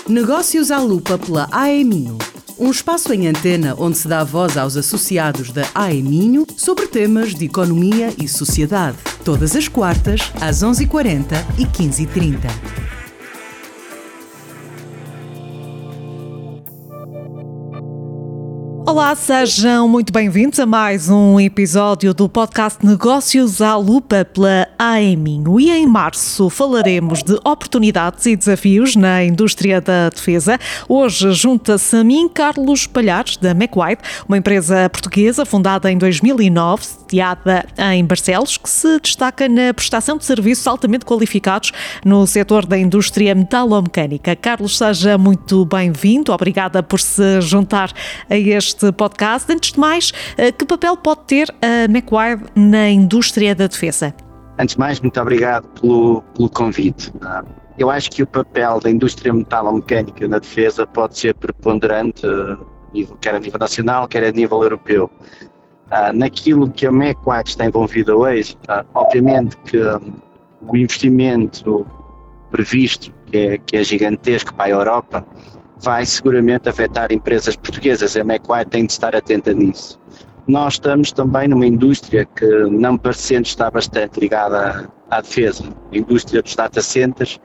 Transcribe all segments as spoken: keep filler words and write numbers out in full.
Negócios à Lupa pela A E Minho. Um espaço em antena onde se dá voz aos associados da A E Minho sobre temas de economia e sociedade. Todas as quartas, às onze e quarenta e quinze e trinta. Olá, sejam muito bem-vindos a mais um episódio do podcast Negócios à Lupa pela A E Minho. E em março falaremos de oportunidades e desafios na indústria da defesa. Hoje junta-se a mim Carlos Palhares, da McWide, uma empresa portuguesa fundada em dois mil e nove, sediada em Barcelos, que se destaca na prestação de serviços altamente qualificados no setor da indústria metalomecânica. Carlos, seja muito bem-vindo. Obrigada por se juntar a este podcast. Antes de mais, que papel pode ter a McWide na indústria da defesa? Antes de mais, muito obrigado pelo, pelo convite. Eu acho que o papel da indústria metalomecânica na defesa pode ser preponderante, quer a nível nacional, quer a nível europeu. Naquilo que a McWide está envolvida hoje, obviamente que o investimento previsto, que é, que é gigantesco para a Europa, vai seguramente afetar empresas portuguesas. A McWide tem de estar atenta nisso. Nós estamos também numa indústria que, não parecendo, está bastante ligada à defesa. A indústria dos data centers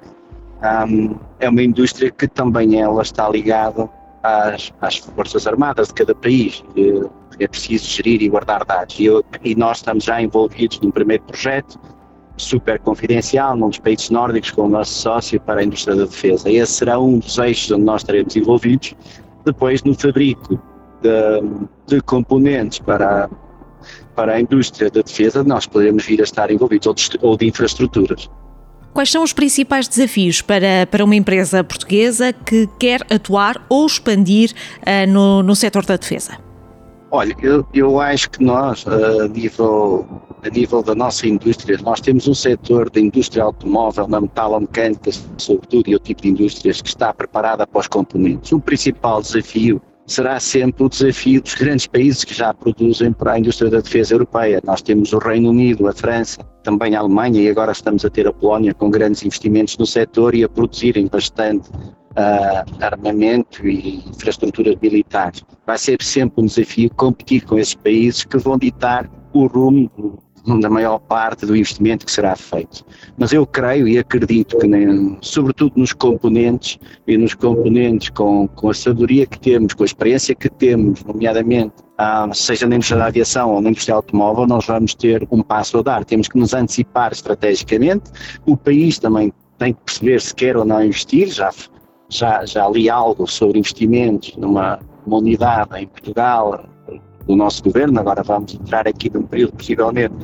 um, é uma indústria que também ela está ligada às, às forças armadas de cada país. E é preciso gerir e guardar dados. E, eu, e nós estamos já envolvidos num primeiro projeto super confidencial, num dos países nórdicos, com o nosso sócio para a indústria da defesa. Esse será um dos eixos onde nós estaremos envolvidos. Depois, no fabrico de, de componentes para, para a indústria da defesa, nós poderemos vir a estar envolvidos, ou de, ou de infraestruturas. Quais são os principais desafios para, para uma empresa portuguesa que quer atuar ou expandir uh, no, no setor da defesa? Olha, eu, eu acho que nós, a nível, a nível da nossa indústria, nós temos um setor da indústria automóvel, na metalomecânica, sobretudo, e o tipo de indústrias que está preparada para os componentes. O principal desafio será sempre o desafio dos grandes países que já produzem para a indústria da defesa europeia. Nós temos o Reino Unido, a França, também a Alemanha, e agora estamos a ter a Polónia com grandes investimentos no setor e a produzirem bastante Uh, armamento e infraestruturas militares. Vai ser sempre um desafio competir com esses países que vão ditar o rumo do, da maior parte do investimento que será feito. Mas eu creio e acredito que, nem, sobretudo nos componentes, e nos componentes com, com a sabedoria que temos, com a experiência que temos, nomeadamente, uh, seja na indústria da aviação ou na indústria automóvel, nós vamos ter um passo a dar. Temos que nos antecipar estrategicamente. O país também tem que perceber se quer ou não investir. Já Já, já li algo sobre investimentos numa, numa unidade em Portugal do nosso governo. Agora vamos entrar aqui num período possivelmente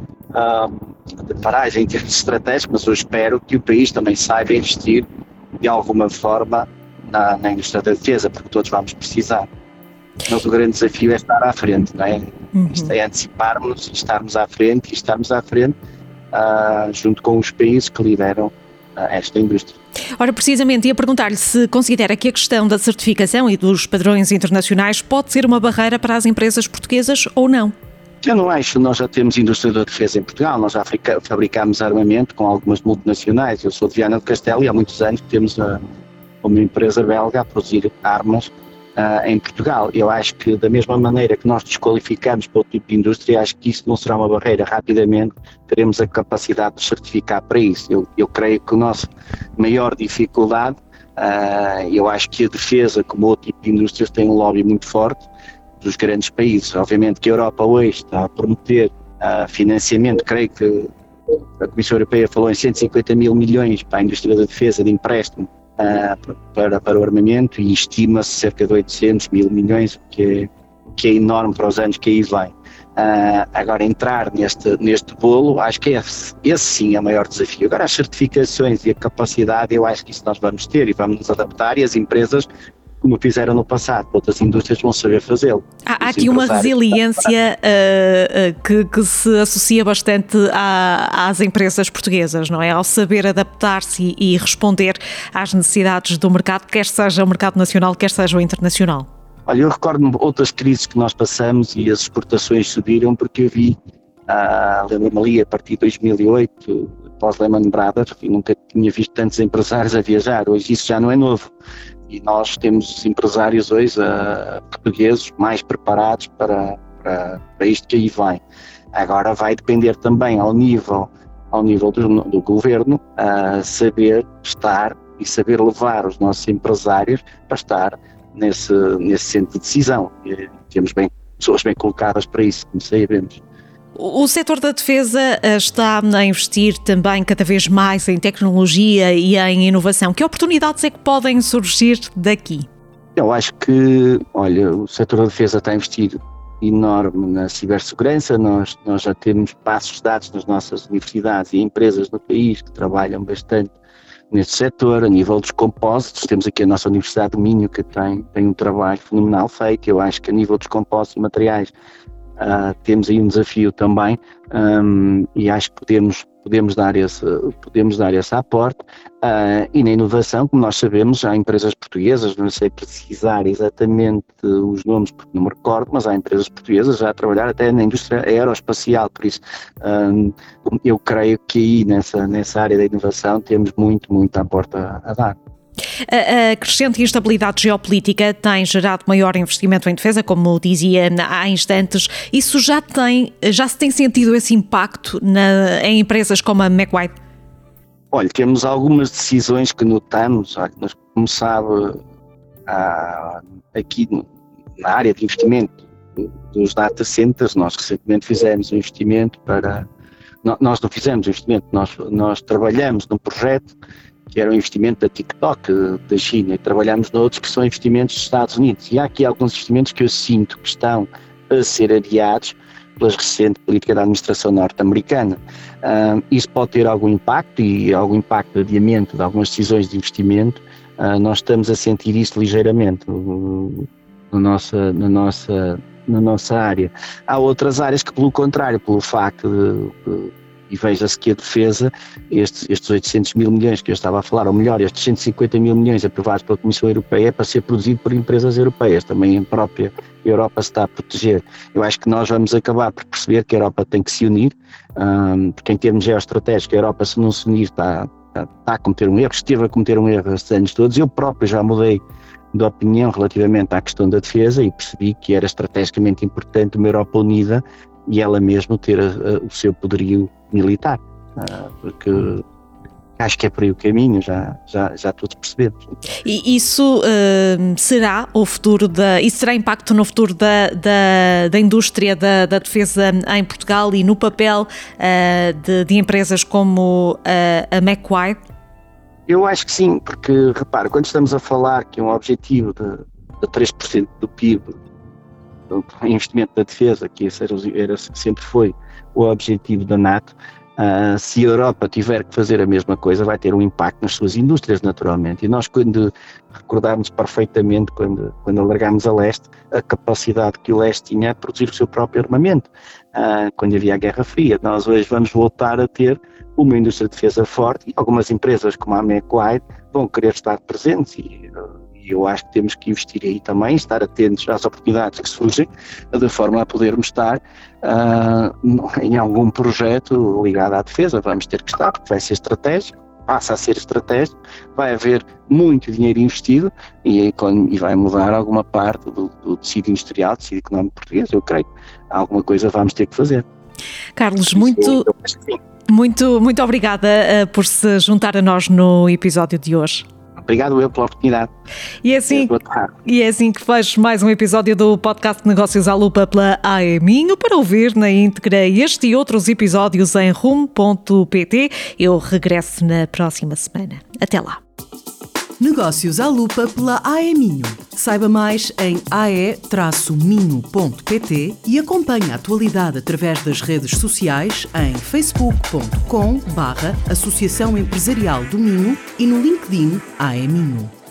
uh, de paragem em termos estratégicos, mas eu espero que o país também saiba investir de alguma forma na, na indústria da defesa, porque todos vamos precisar. Mas o grande desafio é estar à frente, não é? Uhum. Isto é anteciparmos, estarmos à frente e estarmos à frente uh, junto com os países que lideram uh, esta indústria. Ora, precisamente, ia perguntar-lhe se considera que a questão da certificação e dos padrões internacionais pode ser uma barreira para as empresas portuguesas ou não? Eu não acho. Nós já temos indústria da defesa em Portugal, nós já fabricamos armamento com algumas multinacionais. Eu sou de Viana do Castelo e há muitos anos que temos uma, uma empresa belga a produzir armas uh, em Portugal. Eu acho que da mesma maneira que nós desqualificamos para o tipo de indústria, acho que isso não será uma barreira. Rapidamente teremos a capacidade de certificar para isso. Eu, eu creio que a nossa maior dificuldade, uh, eu acho que a defesa, como outro tipo de indústrias, tem um lobby muito forte dos grandes países. Obviamente que a Europa hoje está a prometer uh, financiamento, creio que a Comissão Europeia falou em cento e cinquenta mil milhões para a indústria da defesa de empréstimo uh, para, para o armamento, e estima-se cerca de oitocentos mil milhões, que é, que é enorme para os anos que aí vêm. Uh, agora, entrar neste, neste bolo, acho que esse, esse sim é o maior desafio. Agora, as certificações e a capacidade, eu acho que isso nós vamos ter e vamos nos adaptar, e as empresas, como fizeram no passado, outras indústrias vão saber fazê-lo. Há, há aqui uma resiliência uh, uh, que, que se associa bastante à, às empresas portuguesas, não é? Ao saber adaptar-se e, e responder às necessidades do mercado, quer seja o mercado nacional, quer seja o internacional. Olha, eu recordo-me outras crises que nós passamos e as exportações subiram, porque eu vi, ah, lembro-me ali, a partir de dois mil e oito, pós Lehman Brothers, eu nunca tinha visto tantos empresários a viajar. Hoje isso já não é novo. e nós temos empresários hoje uh, portugueses mais preparados para, para, para isto que aí vem. Agora vai depender também ao nível, ao nível do, do governo a uh, saber estar e saber levar os nossos empresários para estar nesse, nesse centro de decisão. E temos bem, pessoas bem colocadas para isso, como sabemos. O setor da defesa está a investir também cada vez mais em tecnologia e em inovação. Que oportunidades é que podem surgir daqui? Eu acho que, olha, o setor da defesa está a investir enorme na cibersegurança. Nós, nós já temos passos dados nas nossas universidades e empresas no país que trabalham bastante neste setor. A nível dos compósitos, temos aqui a nossa Universidade do Minho, que tem, tem um trabalho fenomenal feito. Eu acho que a nível dos compósitos e materiais Uh, temos aí um desafio também, um, e acho que podemos, podemos, dar, esse, podemos dar esse aporte. Uh, e na inovação, como nós sabemos, há empresas portuguesas, não sei precisar exatamente os nomes porque não me recordo, mas há empresas portuguesas já a trabalhar até na indústria aeroespacial, por isso um, eu creio que aí nessa, nessa área da inovação temos muito, muito à porta a dar. A crescente instabilidade geopolítica tem gerado maior investimento em defesa, como dizia há instantes. Isso já tem, já se tem sentido esse impacto na, em empresas como a McWide? Olha, temos algumas decisões que notamos, nós, como sabe, há, aqui na área de investimento dos data centers, nós recentemente fizemos um investimento para... Nós não fizemos um investimento, nós, nós trabalhamos num projeto que era um investimento da TikTok, da China, e trabalhamos noutros que são investimentos dos Estados Unidos. E há aqui alguns investimentos que eu sinto que estão a ser adiados pela recente política da administração norte-americana. Uh, isso pode ter algum impacto, e algum impacto de adiamento de algumas decisões de investimento. Uh, nós estamos a sentir isso ligeiramente uh, na, nossa, na, nossa, na nossa área. Há outras áreas que, pelo contrário, pelo facto de... de e veja-se que a defesa, estes, estes oitocentos mil milhões que eu estava a falar, ou melhor, estes cento e cinquenta mil milhões aprovados pela Comissão Europeia, é para ser produzido por empresas europeias. Também a própria Europa se está a proteger. Eu acho que nós vamos acabar por perceber que a Europa tem que se unir, um, porque em termos geoestratégicos a Europa, se não se unir, está, está, está a cometer um erro, esteve a cometer um erro estes anos todos. Eu próprio já mudei de opinião relativamente à questão da defesa e percebi que era estrategicamente importante uma Europa unida e ela mesmo ter a, a, o seu poderio militar, uh, porque acho que é por aí o caminho, já, já, já todos percebemos. E isso uh, será o futuro da, isso terá impacto no futuro da, da, da indústria da, da defesa em Portugal e no papel uh, de, de empresas como uh, a McWide? Eu acho que sim, porque repara, quando estamos a falar que um objetivo de, de três por cento do P I B, o investimento da defesa, que esse era, era, sempre foi o objetivo da NATO, uh, se a Europa tiver que fazer a mesma coisa, vai ter um impacto nas suas indústrias, naturalmente. E nós, quando recordarmos perfeitamente, quando, quando alargámos a leste, a capacidade que o leste tinha a produzir o seu próprio armamento, uh, quando havia a Guerra Fria. Nós hoje vamos voltar a ter uma indústria de defesa forte, e algumas empresas como a McWide vão querer estar presentes, e uh, E eu acho que temos que investir aí também, estar atentos às oportunidades que surgem, de forma a podermos estar uh, em algum projeto ligado à defesa. Vamos ter que estar, porque vai ser estratégico, passa a ser estratégico, vai haver muito dinheiro investido e, e vai mudar alguma parte do, do tecido industrial, do tecido económico português. Eu creio que alguma coisa vamos ter que fazer. Carlos, muito, muito, muito obrigada uh, por se juntar a nós no episódio de hoje. Obrigado eu pela oportunidade. E é assim, e é assim que fecho mais um episódio do podcast Negócios à Lupa pela A E Minho. Para ouvir na íntegra este e outros episódios em rumo ponto pt. Eu regresso na próxima semana. Até lá. Negócios à Lupa pela A E Minho. Saiba mais em a e minho ponto pt e acompanhe a atualidade através das redes sociais em facebook ponto com barra Associação Empresarial do Minho e no LinkedIn A E Minho.